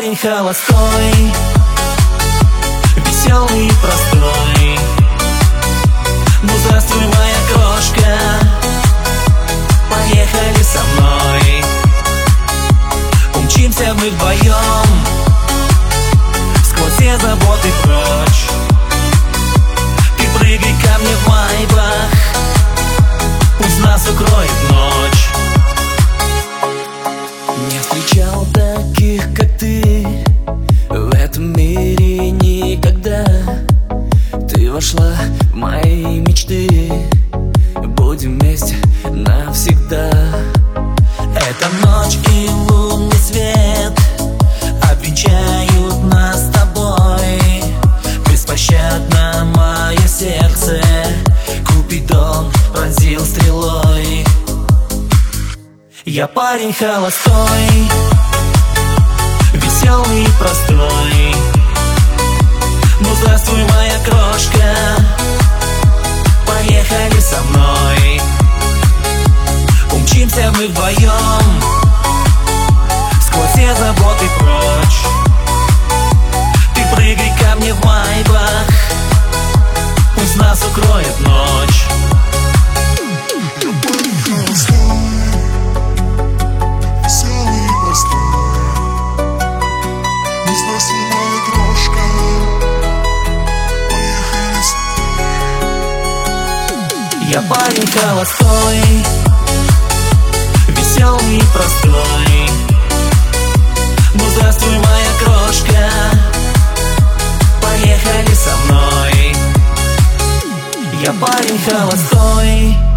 парень холостой, веселый и простой. Ну здравствуй, моя крошка, поехали со мной. Умчимся мы вдвоем, сквозь все заботы прочь. Ты прыгай ко мне в майбах, пусть нас укроет ночь. Не встречал таких, как ты, в этом мире никогда. Ты вошла в мои мечты, будем вместе навсегда. Эта ночь и лунный свет обвенчают нас с тобой. Беспощадно мое сердце Купидон пронзил стрелой. Я парень холостой, веселый и простой. Ну здравствуй, моя крошка, поехали со мной. Умчимся мы вдвоем, сквозь все заботы прочь. Ты прыгай ко мне в майбах, пусть нас укроет ночь. Я парень холостой, веселый и простой. Ну здравствуй, моя крошка, поехали со мной. Я парень холостой.